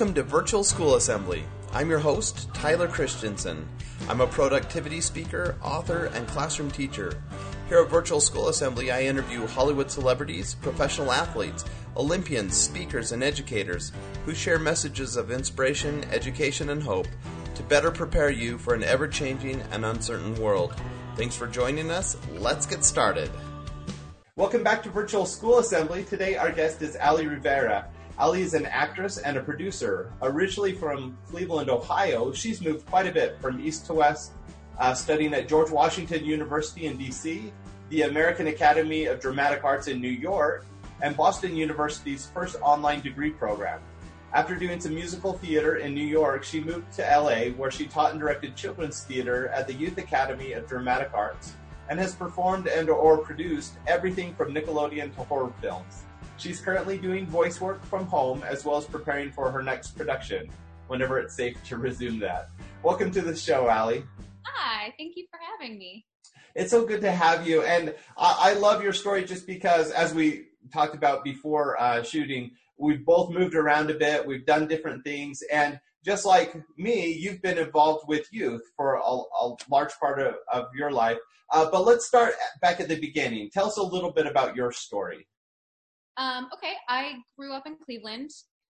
Welcome to Virtual School Assembly. I'm your host, Tyler Christensen. I'm a productivity speaker, author, and classroom teacher. Here at Virtual School Assembly, I interview Hollywood celebrities, professional athletes, Olympians, speakers, and educators who share messages of inspiration, education, and hope to better prepare you for an ever-changing and uncertain world. Thanks for joining us. Let's get started. Welcome back to Virtual School Assembly. Today our guest is Ali Rivera. Ali is an actress and a producer. Originally from Cleveland, Ohio, she's moved quite a bit from east to west, studying at George Washington University in D.C., the American Academy of Dramatic Arts in New York, and Boston University's first online degree program. After doing some musical theater in New York, she moved to L.A., where she taught and directed children's theater at the Youth Academy of Dramatic Arts, and has performed and/or produced everything from Nickelodeon to horror films. She's currently doing voice work from home, as well as preparing for her next production, whenever it's safe to resume that. Welcome to the show, Ali. Hi, thank you for having me. It's so good to have you, and I love your story just because, as we talked about before shooting, we've both moved around a bit, we've done different things, and just like me, you've been involved with youth for a large part of your life. But let's start back at the beginning. Tell us a little bit about your story. Okay, I grew up in Cleveland.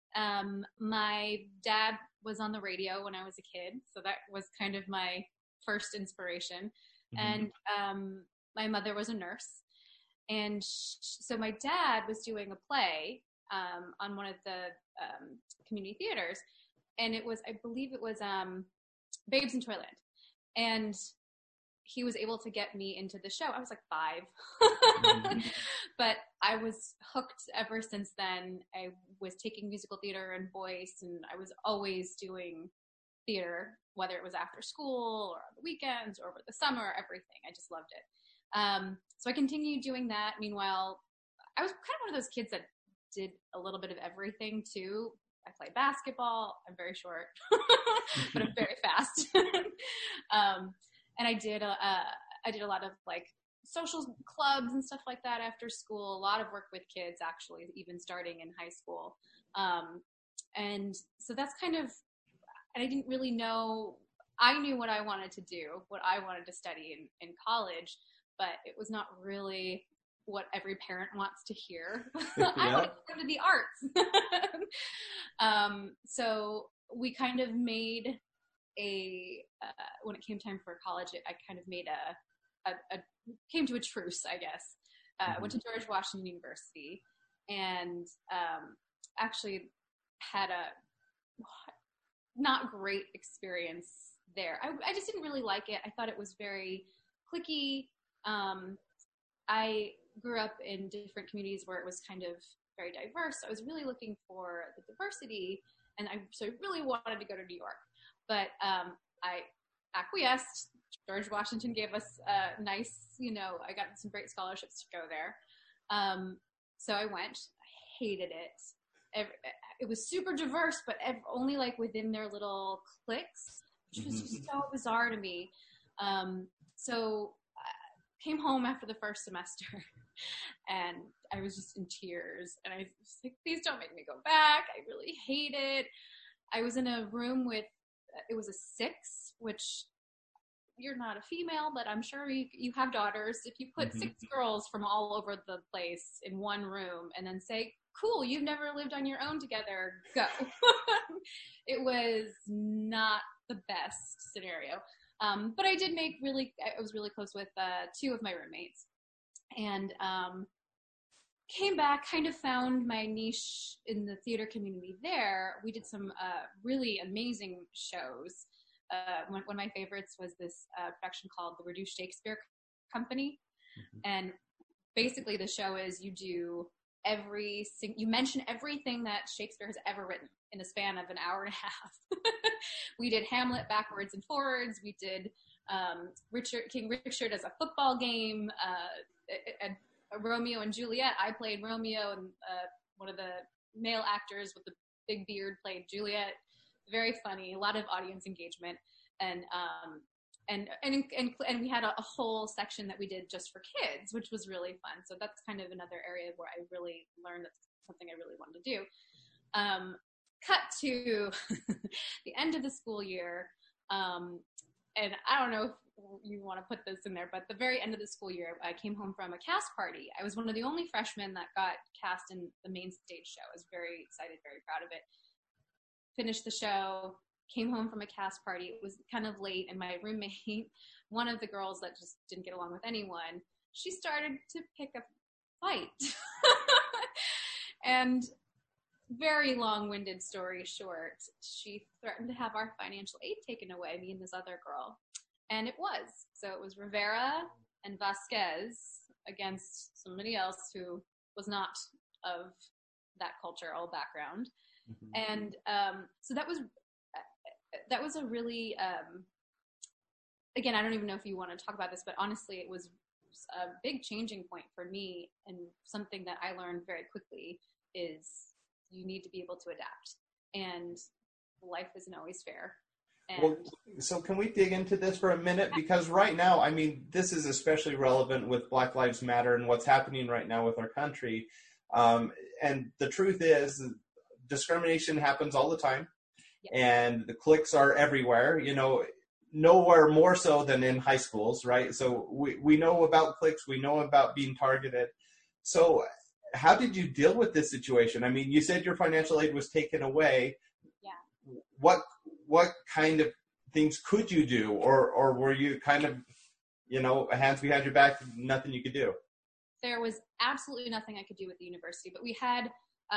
My dad was on the radio when I was a kid, so that was kind of my first inspiration. Mm-hmm. And my mother was a nurse. And so my dad was doing a play on one of the community theaters, and it was, I believe it was Babes in Toyland. And he was able to get me into the show. I was like 5. Mm-hmm. But I was hooked ever since then. I was taking musical theater and voice, and I was always doing theater, whether it was after school or on the weekends or over the summer, everything. I just loved it. So I continued doing that. Meanwhile, I was kind of one of those kids that did a little bit of everything too. I played basketball. I'm very short, but I'm very fast. And I did a lot of like social clubs and stuff like that after school. A lot of work with kids, actually, even starting in high school. And so that's kind of, and I didn't really know. I knew what I wanted to do, what I wanted to study in college, but it was not really what every parent wants to hear. I want to go to the arts. So we kind of made when it came time for college, I kind of made came to a truce, I guess. Went to George Washington University, and actually had a not great experience there. I just didn't really like it. I thought it was very cliquey. I grew up in different communities where it was kind of very diverse. I was really looking for the diversity, and I really wanted to go to New York. But I acquiesced. George Washington gave us a nice, I got some great scholarships to go there. So I went. I hated it. It was super diverse, but only like within their little cliques, which was just so bizarre to me. So I came home after the first semester, and I was just in tears. And I was like, please don't make me go back. I really hate it. I was in a room with, it was a 6, which you're not a female, but I'm sure you have daughters. If you put 6 girls from all over the place in one room and then say, cool, you've never lived on your own together, go. It was not the best scenario. But I did I was really close with 2 of my roommates, and came back, kind of found my niche in the theater community there. We did some really amazing shows. One of my favorites was this production called The Reduced Shakespeare Company. And basically the show is you do you mention everything that Shakespeare has ever written in the span of an hour and a half. We did Hamlet backwards and forwards. We did King Richard as a football game, and Romeo and Juliet. I played Romeo, and one of the male actors with the big beard played Juliet. Very funny, a lot of audience engagement, and we had a whole section that we did just for kids, which was really fun. So that's kind of another area where I really learned that's something I really wanted to do. cut to the end of the school year. And I don't know if you want to put this in there, but the very end of the school year, I came home from a cast party. I was one of the only freshmen that got cast in the main stage show. I was very excited, very proud of it. Finished the show, came home from a cast party. It was kind of late, and my roommate, one of the girls that just didn't get along with anyone, she started to pick a fight. And very long-winded story short, she threatened to have our financial aid taken away, me and this other girl. And it was. So it was Rivera and Vasquez against somebody else who was not of that cultural background. Mm-hmm. And so that was a really, again, I don't even know if you want to talk about this, but honestly, it was a big changing point for me, and something that I learned very quickly is you need to be able to adapt, and life isn't always fair. And well, so can we dig into this for a minute? Because right now, I mean, this is especially relevant with Black Lives Matter and what's happening right now with our country. And the truth is, discrimination happens all the time, and the cliques are everywhere, you know, nowhere more so than in high schools, right? So we know about cliques, we know about being targeted. So how did you deal with this situation? I mean, you said your financial aid was taken away. Yeah. What kind of things could you do? Or were you kind of, you know, hands behind your back, nothing you could do? There was absolutely nothing I could do with the university, but we had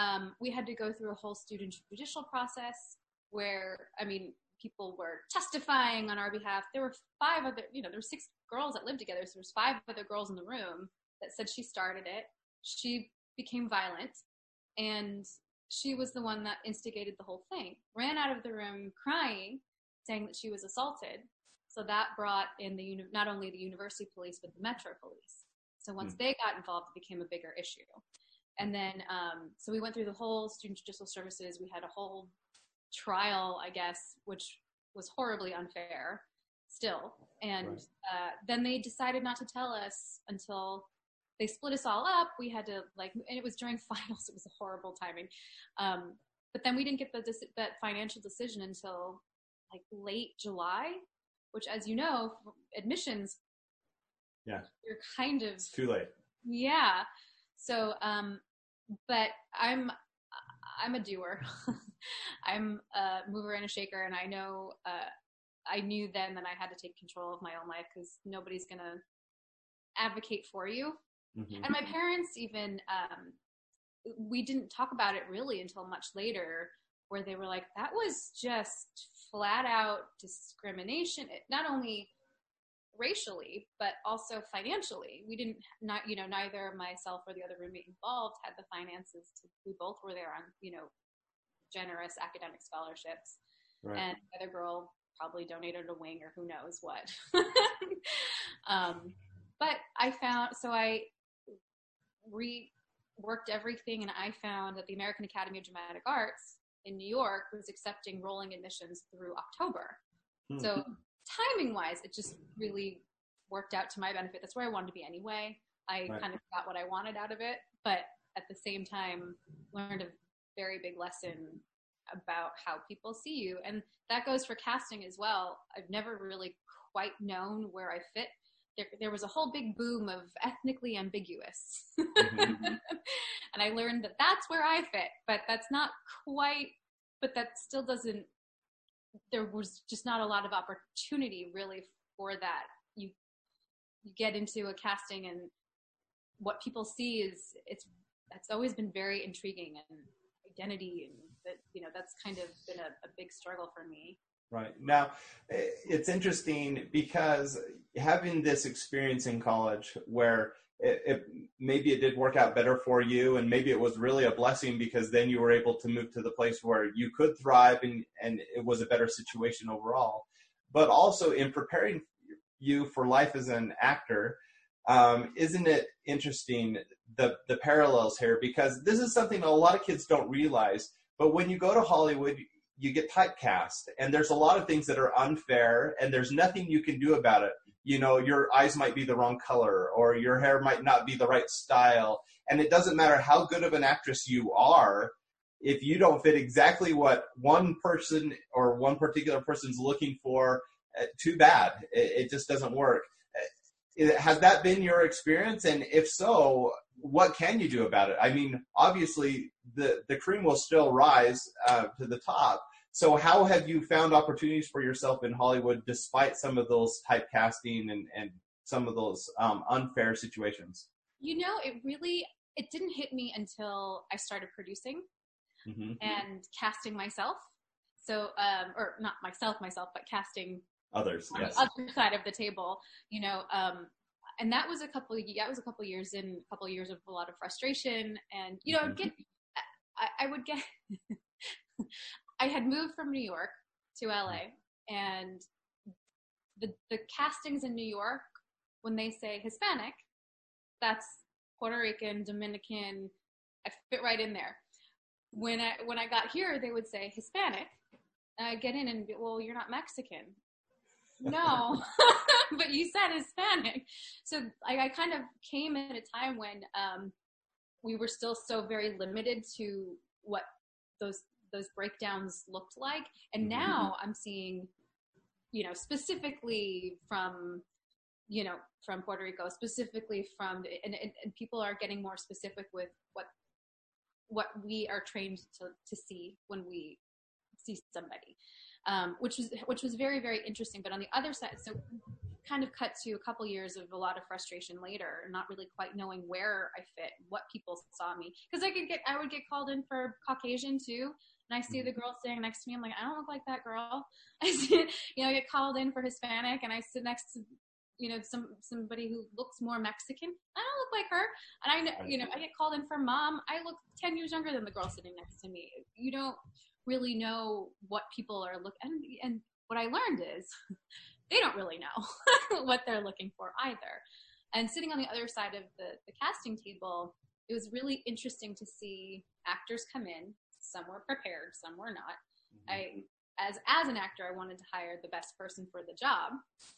to go through a whole student judicial process where, I mean, people were testifying on our behalf. There were there were 6 girls that lived together. So there was 5 other girls in the room that said she started it. She became violent, and she was the one that instigated the whole thing. Ran out of the room crying, saying that she was assaulted. So that brought in not only the university police, but the Metro police. So once they got involved, it became a bigger issue. And then, so we went through the whole student judicial services. We had a whole trial, I guess, which was horribly unfair still. And right. Then they decided not to tell us until they split us all up. We had to and it was during finals. It was a horrible timing. But then we didn't get that financial decision until like late July, which, as you know, admissions, you're kind of, it's too late. Yeah. So, but I'm a doer. I'm a mover and a shaker, and I know, I knew then that I had to take control of my own life, because nobody's going to advocate for you. Mm-hmm. And my parents even, we didn't talk about it really until much later, where they were like, that was just flat out discrimination, not only racially, but also financially. We didn't, neither myself or the other roommate involved had the finances we both were there on, generous academic scholarships. Right. And the other girl probably donated a wing or who knows what. But I reworked everything, and I found that the American Academy of Dramatic Arts in New York was accepting rolling admissions through October. Mm-hmm. So timing-wise, it just really worked out to my benefit. That's where I wanted to be anyway. I kind of got what I wanted out of it, but at the same time, learned a very big lesson about how people see you. And that goes for casting as well. I've never really quite known where I fit. There was a whole big boom of ethnically ambiguous. Mm-hmm. And I learned that that's where I fit, but that's not quite, but that still doesn't, there was just not a lot of opportunity really for that. You get into a casting, and what people see is that's always been very intriguing, and identity, and that, that's kind of been a big struggle for me. Right. Now, it's interesting because having this experience in college where maybe it did work out better for you, and maybe it was really a blessing because then you were able to move to the place where you could thrive, and it was a better situation overall. But also in preparing you for life as an actor, isn't it interesting, the parallels here? Because this is something a lot of kids don't realize, but when you go to Hollywood, you get typecast, and there's a lot of things that are unfair, and there's nothing you can do about it. Your eyes might be the wrong color, or your hair might not be the right style, and it doesn't matter how good of an actress you are. if you don't fit exactly what one person or one particular person's looking for, too bad. It just doesn't work. Has that been your experience? And if so, what can you do about it? I mean, obviously, the cream will still rise to the top. So how have you found opportunities for yourself in Hollywood despite some of those typecasting and some of those unfair situations? You know, it didn't hit me until I started producing and casting myself. So, or not myself, but casting others on the other side of the table, you know, and that was a couple of years of a lot of frustration. And, you know, I would get, I had moved from New York to LA, and the castings in New York, when they say Hispanic, that's Puerto Rican, Dominican, I fit right in there. When I got here, they would say Hispanic, and I get in and be, well, you're not Mexican. No, but you said Hispanic. So I kind of came at a time when we were still so very limited to what those breakdowns looked like. And now I'm seeing, you know, specifically from Puerto Rico, specifically from, and people are getting more specific with what we are trained to see when we see somebody. Which was very, very interesting. But on the other side, so kind of cut to a couple years of a lot of frustration later, not really quite knowing where I fit, what people saw me. Because I would get called in for Caucasian too, and I see the girl sitting next to me. I'm like, I don't look like that girl. I see, you know, I get called in for Hispanic, and I sit next to, you know, somebody who looks more Mexican. I don't look like her. And I know, you know, I get called in for mom. I look 10 years younger than the girl sitting next to me. You don't really know what people are looking, and what I learned is they don't really know what they're looking for either. And sitting on the other side of the casting table, it was really interesting to see actors come in. Some were prepared, some were not. As an actor, I wanted to hire the best person for the job.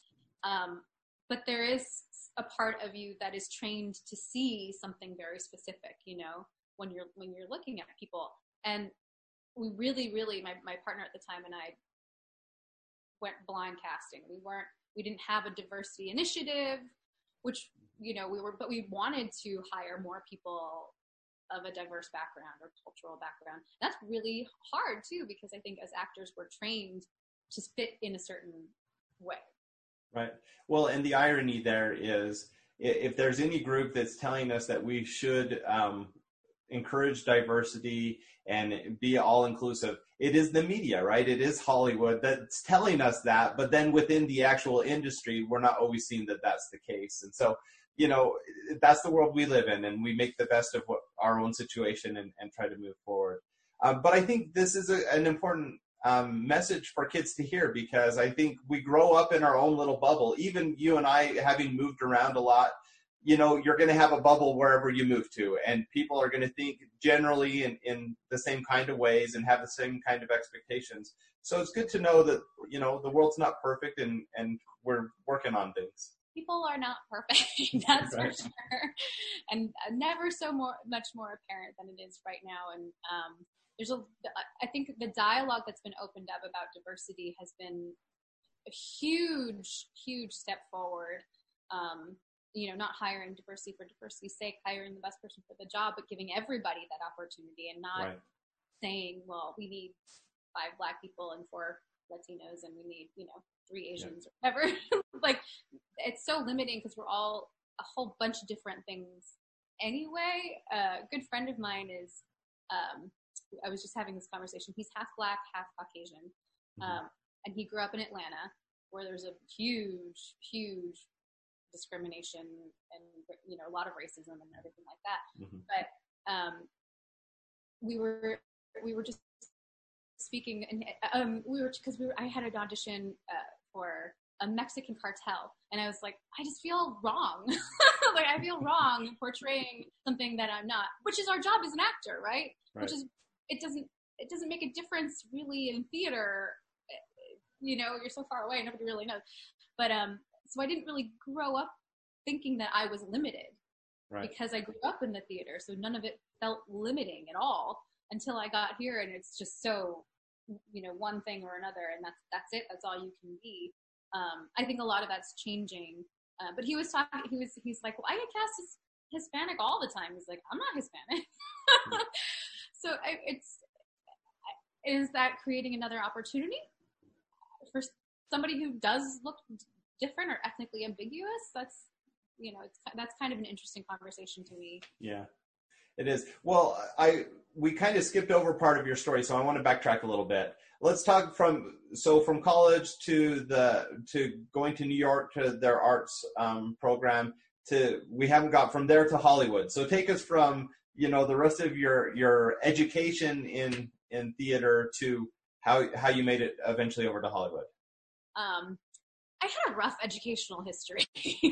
But there is a part of you that is trained to see something very specific, you know, when you're looking at people. And we really, my partner at the time and I went blind casting. We didn't have a diversity initiative, which, you know, but we wanted to hire more people of a diverse background or cultural background. That's really hard too, because I think as actors we're trained to fit in a certain way. Right. Well, and the irony there is, if there's any group that's telling us that we should encourage diversity and be all-inclusive, it is the media, right? It is Hollywood that's telling us that, but then within the actual industry, we're not always seeing that that's the case. And so, you know, that's the world we live in, and we make the best of our own situation and try to move forward. But I think this is an important message for kids to hear, because I think we grow up in our own little bubble. Even you and I, having moved around a lot, you know, you're going to have a bubble wherever you move to, and people are going to think generally in the same kind of ways and have the same kind of expectations. So it's good to know that, you know, the world's not perfect, and we're working on things. People are not perfect, that's right. For sure. And never much more apparent than it is right now. And I think the dialogue that's been opened up about diversity has been a huge, huge step forward. You know, not hiring diversity for diversity's sake, hiring the best person for the job, but giving everybody that opportunity, and not saying, well, we need 5 Black people and 4 Latinos, and we need, you know, 3 Asians or whatever. Like, it's so limiting because we're all a whole bunch of different things anyway. A good friend of mine is, I was just having this conversation. He's half Black, half Caucasian. And he grew up in Atlanta, where there's a huge, huge discrimination and, you know, a lot of racism and everything like that. But we were just speaking, and I had an audition for a Mexican cartel, and I was like, I just feel wrong. Like, I feel wrong portraying something that I'm not, which is our job as an actor, right? Which is, it doesn't make a difference really in theater. You know, you're so far away, nobody really knows. But so I didn't really grow up thinking that I was limited, because I grew up in the theater, so none of it felt limiting at all. until I got here, and it's just so, one thing or another, and that's it. That's all you can be. I think a lot of that's changing. But he was talking. He's like, well, I get cast as Hispanic all the time. He's like, I'm not Hispanic. So is that creating another opportunity for somebody who does look different or ethnically ambiguous? That's kind of an interesting conversation to me. Yeah, it is. Well, we kind of skipped over part of your story, so I want to backtrack a little bit. Let's talk from college to going to New York to their arts program, we haven't got from there to Hollywood. So take us from the rest of your education in theater to how you made it eventually over to Hollywood. I had a rough educational history.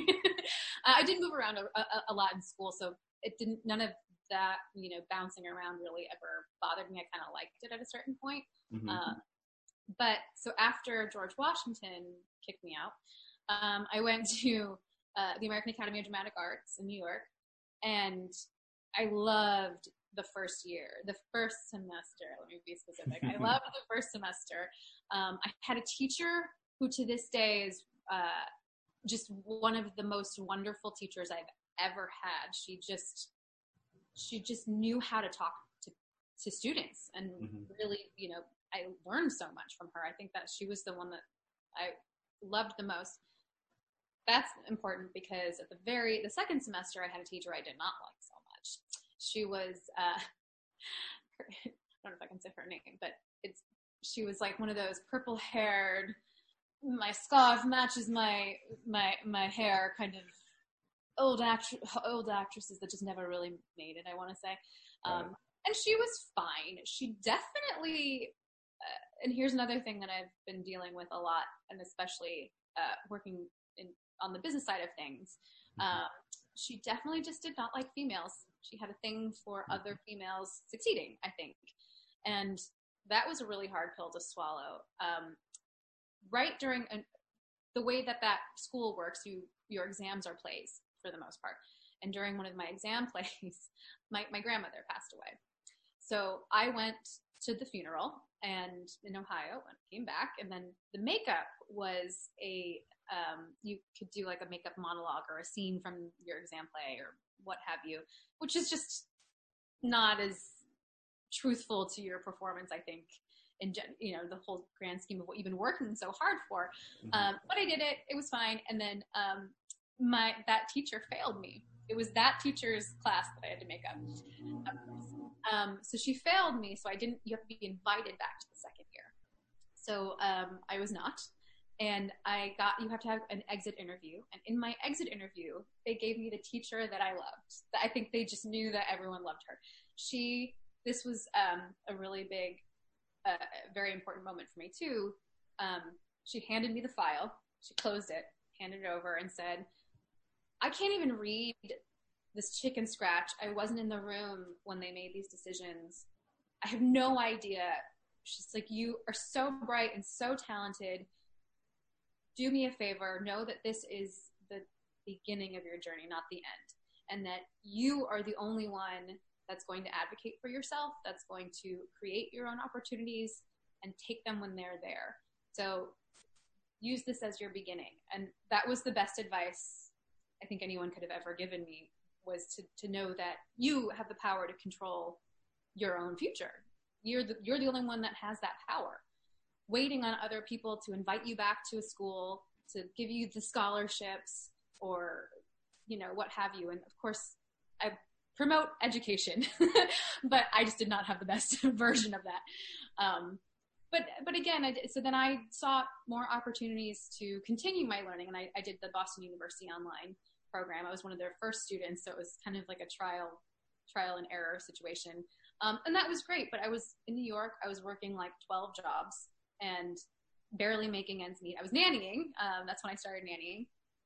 I did move around a lot in school, so none of that, bouncing around really ever bothered me. I kind of liked it at a certain point. Mm-hmm. But so after George Washington kicked me out, I went to the American Academy of Dramatic Arts in New York, and I loved the first year, the first semester. Let me be specific. I loved the first semester. I had a teacher who to this day is just one of the most wonderful teachers I've ever had. She just knew how to talk to students, and really, I learned so much from her. I think that she was the one that I loved the most. That's important because at the second semester, I had a teacher I did not like so much. She was, I don't know if I can say her name, but she was like one of those purple-haired, my scarf matches my hair kind of old actresses that just never really made it, I want to say. Right. And she was fine. She definitely, and here's another thing that I've been dealing with a lot, and especially working on the business side of things. She definitely just did not like females. She had a thing for other females succeeding, I think. And that was a really hard pill to swallow. Right during the way that school works, your exams are plays for the most part. And during one of my exam plays, my grandmother passed away. So I went to the funeral and in Ohio and came back, and then the makeup was you could do like a makeup monologue or a scene from your exam play or what have you, which is just not as truthful to your performance, I think, in the whole grand scheme of what you've been working so hard for. But I did it. It was fine. And then that teacher failed me. It was that teacher's class that I had to make up. So she failed me. So you have to be invited back to the second year. So I was not. And you have to have an exit interview. And in my exit interview, they gave me the teacher that I loved. I think they just knew that everyone loved her. This was a really big, very important moment for me too. She handed me the file. She closed it, handed it over, and said, I can't even read this chicken scratch. I wasn't in the room when they made these decisions. I have no idea. She's like, you are so bright and so talented. Do me a favor. Know that this is the beginning of your journey, not the end. And that you are the only one that's going to advocate for yourself, that's going to create your own opportunities and take them when they're there. So use this as your beginning. And that was the best advice I think anyone could have ever given me, was to know that you have the power to control your own future. You're the only one that has that power. Waiting on other people to invite you back to a school, to give you the scholarships or, what have you. And of course, I promote education, but I just did not have the best version of that. But again, so then I sought more opportunities to continue my learning, and I did the Boston University online program. I was one of their first students, so it was kind of like a trial and error situation. And that was great, but I was in New York. I was working like 12 jobs and barely making ends meet. I was nannying. That's when I started nannying.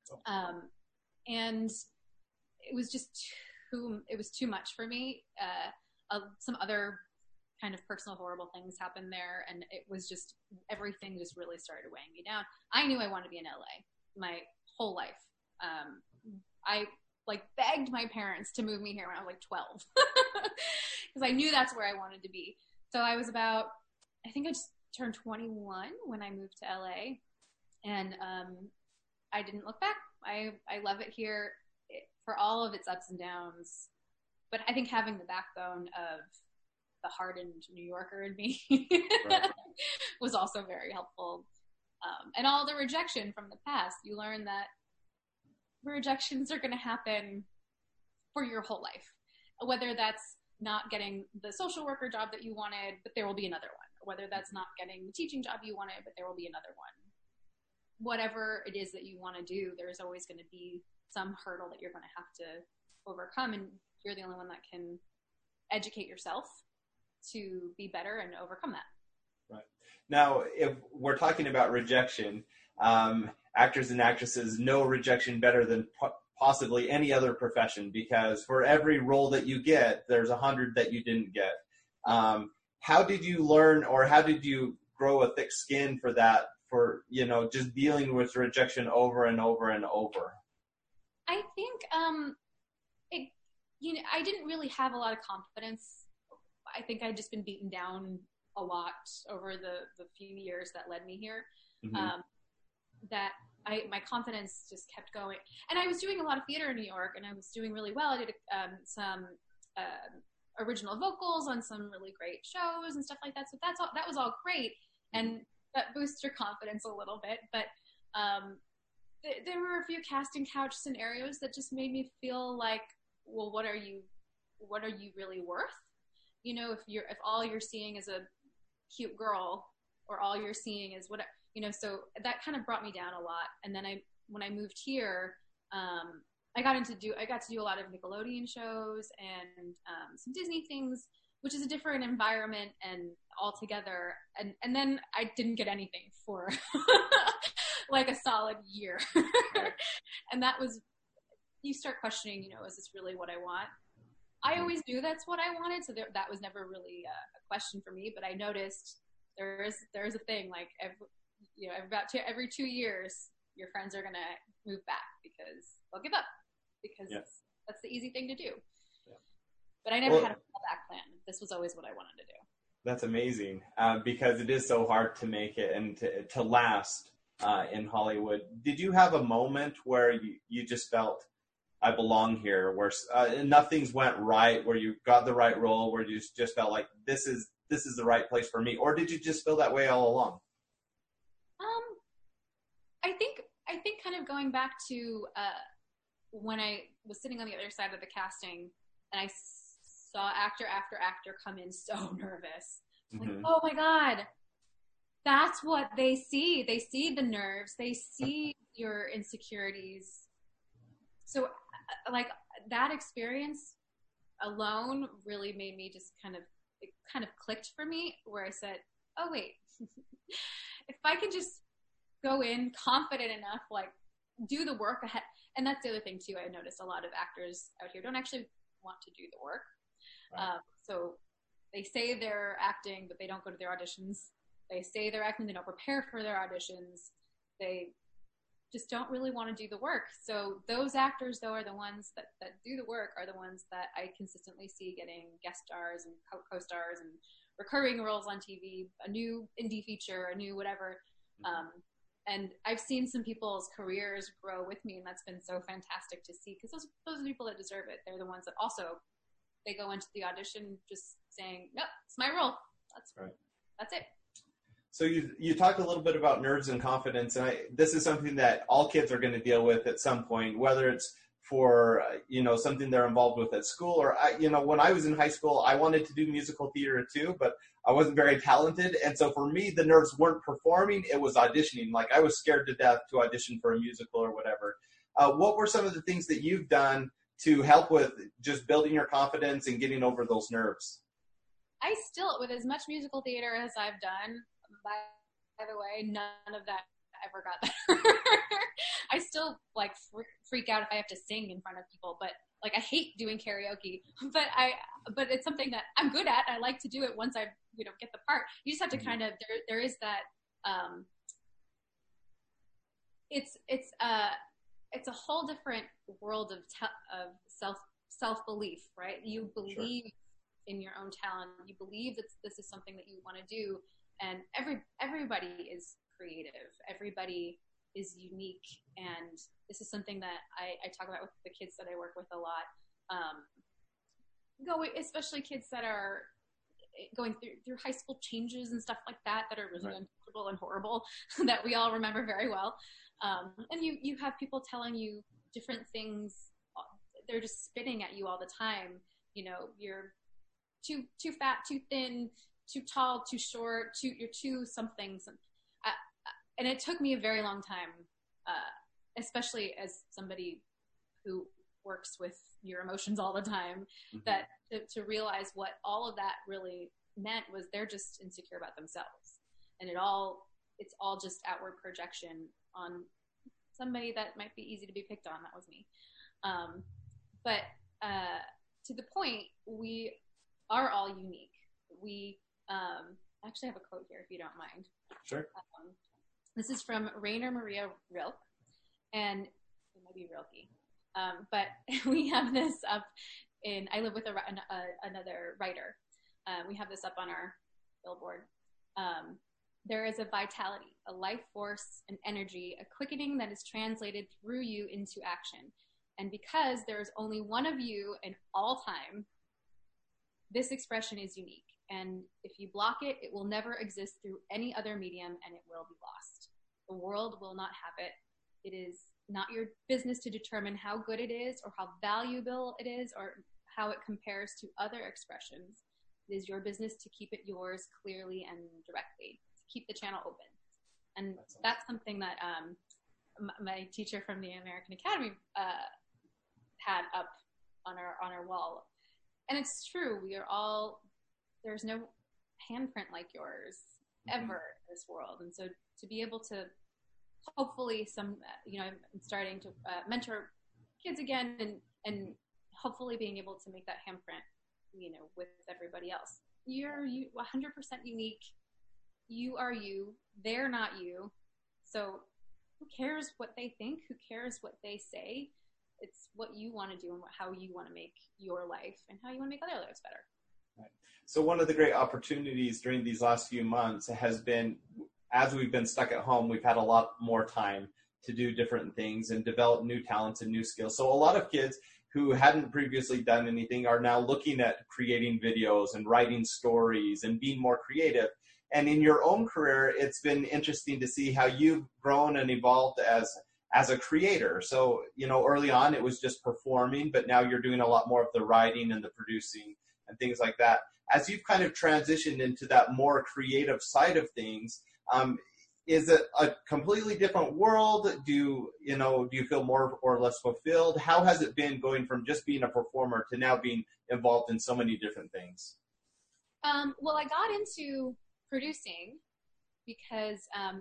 And it was just too much for me. Some other kind of personal horrible things happened there, and it was just, everything just really started weighing me down. I knew I wanted to be in LA my whole life. I like begged my parents to move me here when I was like 12 because I knew that's where I wanted to be. So I was about, I think I just turned 21 when I moved to LA, and I didn't look back. I love it here for all of its ups and downs, but I think having the backbone of the hardened New Yorker in me Right. was also very helpful. And all the rejection from the past, you learn that rejections are going to happen for your whole life, whether that's not getting the social worker job that you wanted, but there will be another one, or whether that's not getting the teaching job you wanted, but there will be another one. Whatever it is that you want to do, there's always going to be some hurdle that you're going to have to overcome, and you're the only one that can educate yourself to be better and overcome that. Right. Now, if we're talking about rejection, actors and actresses know rejection better than possibly any other profession, because for every role that you get, there's 100 that you didn't get. How did you learn, or how did you grow a thick skin for that, for, you know, just dealing with rejection over and over and over? I think, I didn't really have a lot of confidence. I think I'd just been beaten down a lot over the few years that led me here. Mm-hmm. My confidence just kept going. And I was doing a lot of theater in New York, and I was doing really well. I did some original vocals on some really great shows and stuff like that. So that was all great. And that boosts your confidence a little bit. But there were a few casting couch scenarios that just made me feel like, well, what are you really worth? You know, if all you're seeing is a cute girl, or all you're seeing is what, you know, so that kind of brought me down a lot. And then when I moved here, I got to do a lot of Nickelodeon shows and some Disney things, which is a different environment and altogether. And then I didn't get anything for like a solid year. And that was, you start questioning, you know, is this really what I want? I always knew that's what I wanted, so that was never really a question for me. But I noticed there is a thing, like every 2 years, your friends are gonna move back because they'll give up, because that's the easy thing to do. Yeah. But I never had a fallback plan. This was always what I wanted to do. That's amazing, because it is so hard to make it and to last in Hollywood. Did you have a moment where you just felt, I belong here, where enough things went right, where you got the right role, where you just felt like this is the right place for me? Or did you just feel that way all along? I think kind of going back to when I was sitting on the other side of the casting, and I saw actor after actor come in so nervous. Mm-hmm. Like, oh my God, that's what they see. They see the nerves. They see your insecurities. So like that experience alone really made me just it kind of clicked for me, where I said, oh wait, if I can just go in confident enough, like do the work ahead. And that's the other thing too. I noticed a lot of actors out here don't actually want to do the work. Right. So they say they're acting, but they don't go to their auditions. They say they're acting, they don't prepare for their auditions. They just don't really want to do the work. So those actors, though, are the ones that do the work, are the ones that I consistently see getting guest stars and co-stars and recurring roles on TV, a new indie feature, a new whatever. And I've seen some people's careers grow with me, and that's been so fantastic to see, because those are the people that deserve it. They're the ones that also, they go into the audition just saying, nope, it's my role. That's it. So you talked a little bit about nerves and confidence, and this is something that all kids are going to deal with at some point, whether it's for something they're involved with at school, or when I was in high school, I wanted to do musical theater too, but I wasn't very talented, and so for me, the nerves weren't performing; it was auditioning. Like I was scared to death to audition for a musical or whatever. What were some of the things that you've done to help with just building your confidence and getting over those nerves? I still, with as much musical theater as I've done, by the way, none of that ever got better. I still like freak out if I have to sing in front of people, but like I hate doing karaoke, but it's something that I'm good at. I like to do it once I get the part. You just have to kind of, there is that, it's a whole different world of self-belief, right? You believe in your own talent. You believe that this is something that you want to do. And everybody is creative. Everybody is unique. And this is something that I talk about with the kids that I work with a lot. Especially kids that are going through high school changes and stuff like that are really uncomfortable and horrible that we all remember very well. And you have people telling you different things. They're just spitting at you all the time. You're too fat, too thin, too tall, too short, you're too something. And it took me a very long time, especially as somebody who works with your emotions all the time, that to realize what all of that really meant was they're just insecure about themselves. And it's all just outward projection on somebody that might be easy to be picked on. That was me. But to the point, we are all unique. We actually have a quote here, if you don't mind. Sure. This is from Rainer Maria Rilke, and it might be Rilke. But we have this up I live with another writer. We have this up on our billboard. There is a vitality, a life force, an energy, a quickening that is translated through you into action. And because there is only one of you in all time, this expression is unique. And if you block it, it will never exist through any other medium, and it will be lost. The world will not have it. It is not your business to determine how good it is or how valuable it is or how it compares to other expressions. It is your business to keep it yours clearly and directly, to keep the channel open. And that's something that my teacher from the American Academy had up on our wall. And it's true. There's no handprint like yours ever in this world. And so to be able to hopefully I'm starting to mentor kids again and hopefully being able to make that handprint, with everybody else. You're 100% unique. You are you. They're not you. So who cares what they think? Who cares what they say? It's what you want to do and how you want to make your life and how you want to make other lives better. Right. So one of the great opportunities during these last few months has been, as we've been stuck at home, we've had a lot more time to do different things and develop new talents and new skills. So a lot of kids who hadn't previously done anything are now looking at creating videos and writing stories and being more creative. And in your own career, it's been interesting to see how you've grown and evolved as a creator. So, early on it was just performing, but now you're doing a lot more of the writing and the producing and things like that. As you've kind of transitioned into that more creative side of things, is it a completely different world? Do you feel more or less fulfilled? How has it been going from just being a performer to now being involved in so many different things? Well, I got into producing because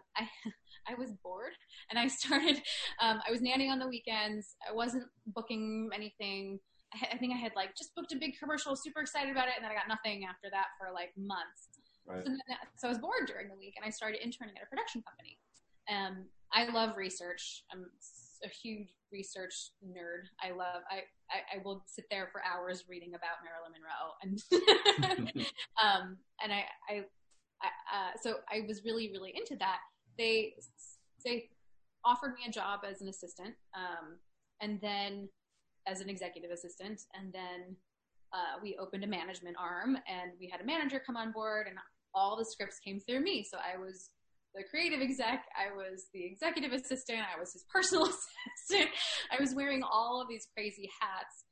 I was bored, and I started. I was nannying on the weekends. I wasn't booking anything. I think I had just booked a big commercial, super excited about it, and then I got nothing after that for months. Right. So I was bored during the week, and I started interning at a production company. I love research. I'm a huge research nerd. I will sit there for hours reading about Marilyn Monroe, and so I was really, really into that. They offered me a job as an assistant, and then as an executive assistant, and then we opened a management arm, and we had a manager come on board, and all the scripts came through me. So I was the creative exec, I was the executive assistant, I was his personal assistant. I was wearing all of these crazy hats,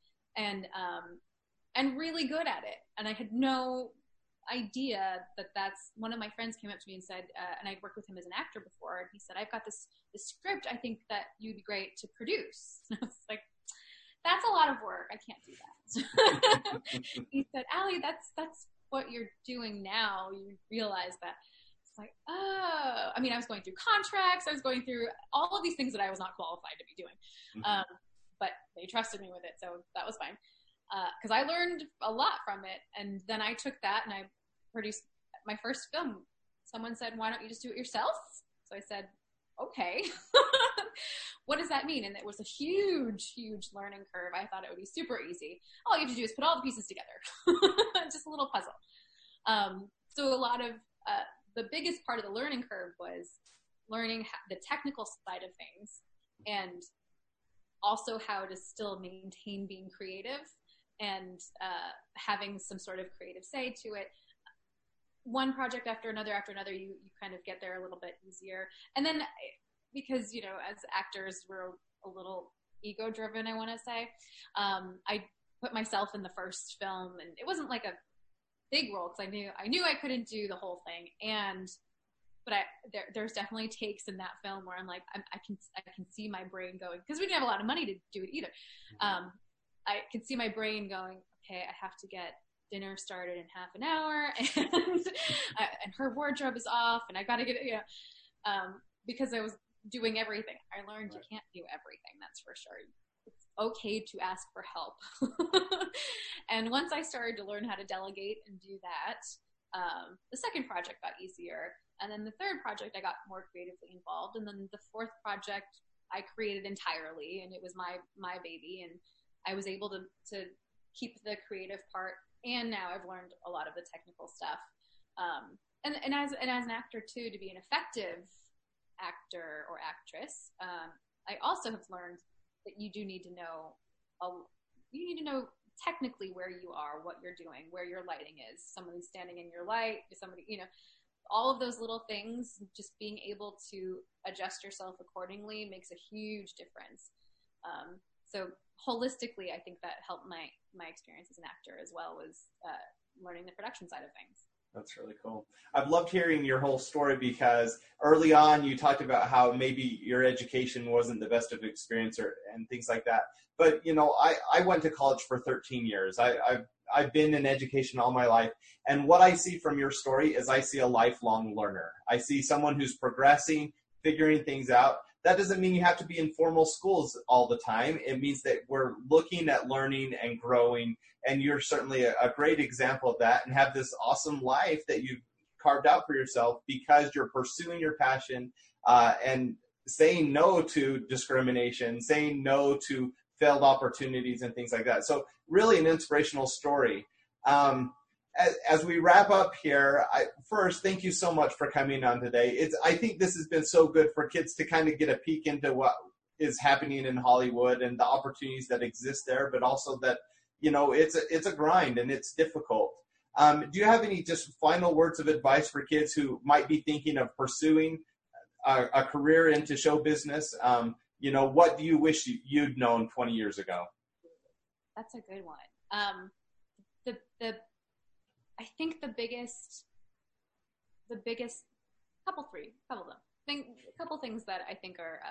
and really good at it. And I had no idea that's one of my friends came up to me and said, and I'd worked with him as an actor before, and he said, I've got this script I think that you'd be great to produce. And I was like, that's a lot of work. I can't do that. He said, Allie, that's what you're doing now. You realize that. It's like, oh, I mean, I was going through contracts. I was going through all of these things that I was not qualified to be doing. But they trusted me with it. So that was fine. Cause I learned a lot from it. And then I took that and I produced my first film. Someone said, why don't you just do it yourself? So I said, okay, what does that mean? And it was a huge, huge learning curve. I thought it would be super easy. All you have to do is put all the pieces together. Just a little puzzle. So a lot of, the biggest part of the learning curve was learning the technical side of things, and also how to still maintain being creative and having some sort of creative say to it. One project after another, you kind of get there a little bit easier. And then because, as actors, we're a little ego-driven, I want to say. I put myself in the first film, and it wasn't like a big role because I knew I couldn't do the whole thing. But there's definitely takes in that film where I'm like, I can see my brain going, because we didn't have a lot of money to do it either. I could see my brain going, okay, I have to get dinner started in half an hour, and her wardrobe is off, and I got to get it, because I was doing everything. I learned you can't do everything, that's for sure. It's okay to ask for help. And once I started to learn how to delegate and do that, the second project got easier. And then the third project, I got more creatively involved. And then the fourth project, I created entirely, and it was my baby. And I was able to keep the creative part. And now I've learned a lot of the technical stuff. And as an actor too, to be an effective actor or actress, I also have learned that you do need to know. You need to know technically where you are, what you're doing, where your lighting is. Somebody's standing in your light. Somebody, all of those little things. Just being able to adjust yourself accordingly makes a huge difference. So holistically, I think that helped my experience as an actor as well, was learning the production side of things. That's really cool. I've loved hearing your whole story, because early on you talked about how maybe your education wasn't the best of experience and things like that. But, I went to college for 13 years. I've been in education all my life. And what I see from your story is I see a lifelong learner. I see someone who's progressing, figuring things out. That doesn't mean you have to be in formal schools all the time. It means that we're looking at learning and growing. And you're certainly a great example of that, and have this awesome life that you've carved out for yourself because you're pursuing your passion and saying no to discrimination, saying no to failed opportunities and things like that. So really an inspirational story. As we wrap up here, first, thank you so much for coming on today. I think this has been so good for kids to kind of get a peek into what is happening in Hollywood and the opportunities that exist there, but also that, it's a grind and it's difficult. Do you have any just final words of advice for kids who might be thinking of pursuing a career into show business? What do you wish you'd known 20 years ago? That's a good one. I think the biggest couple things that I think are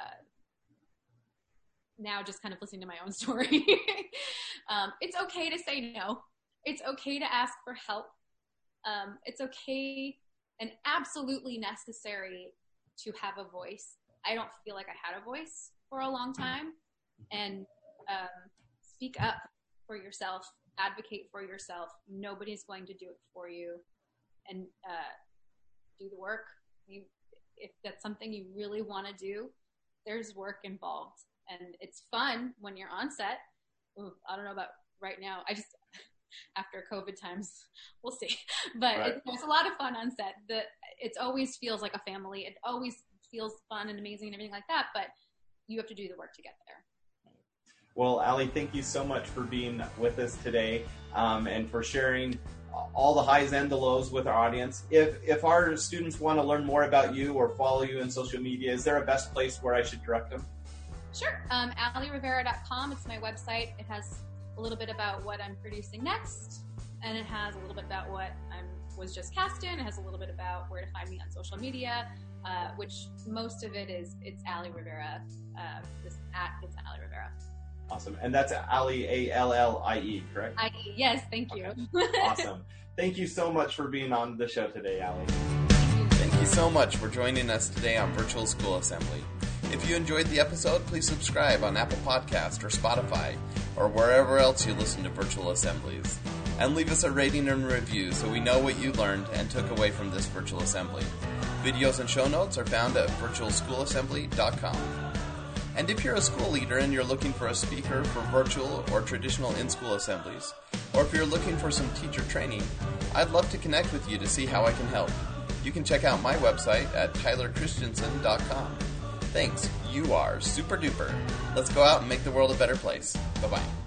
now just kind of listening to my own story. It's okay to say no. It's okay to ask for help. It's okay and absolutely necessary to have a voice. I don't feel like I had a voice for a long time. And speak up for yourself. Advocate for yourself. Nobody's going to do it for you. And do the work. If that's something you really want to do, there's work involved. And it's fun when you're on set. Ooh, I don't know about right now. After COVID times, we'll see. But right. It's a lot of fun on set. It always feels like a family. It always feels fun and amazing and everything like that. But you have to do the work to get there. Well, Allie, thank you so much for being with us today and for sharing all the highs and the lows with our audience. If our students want to learn more about you or follow you in social media, is there a best place where I should direct them? Sure. AllieRivera.com. It's my website. It has a little bit about what I'm producing next, and it has a little bit about what I was just cast in. It has a little bit about where to find me on social media, which most of it's Allie Rivera. It's Allie Rivera. Awesome. And that's Allie, Allie, correct? I-E, yes, thank you. Okay. Awesome. Thank you so much for being on the show today, Allie. Thank you so much for joining us today on Virtual School Assembly. If you enjoyed the episode, please subscribe on Apple Podcast or Spotify or wherever else you listen to virtual assemblies. And leave us a rating and review so we know what you learned and took away from this virtual assembly. Videos and show notes are found at virtualschoolassembly.com. And if you're a school leader and you're looking for a speaker for virtual or traditional in-school assemblies, or if you're looking for some teacher training, I'd love to connect with you to see how I can help. You can check out my website at tylerchristiansen.com. Thanks. You are super duper. Let's go out and make the world a better place. Bye-bye.